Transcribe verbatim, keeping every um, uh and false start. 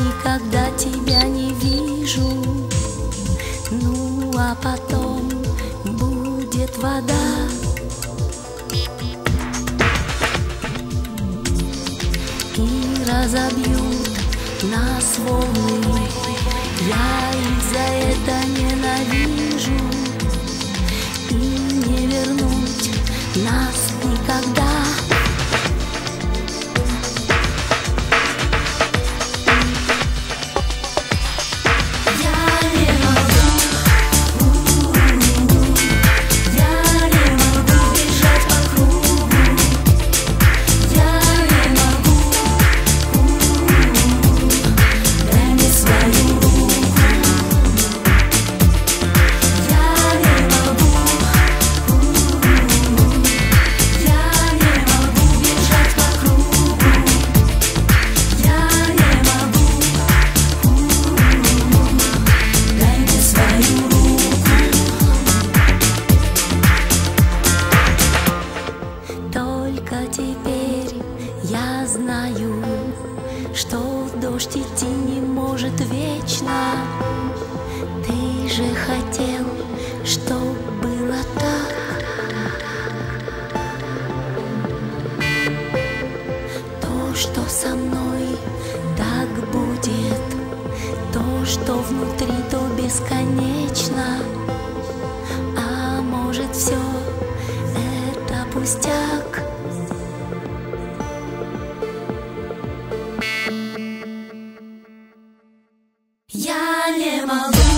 никогда тебя не вижу. Ну а потом будет вода. И разобьют нас волны. Я их за это ненавижу. И не вернуть нас никогда. Теперь я знаю, что дождь идти не может вечно. Ты же хотел, чтоб было так. То, что со мной так будет, то, что внутри, то бесконечно. А может, все это пустяк. Я не могу.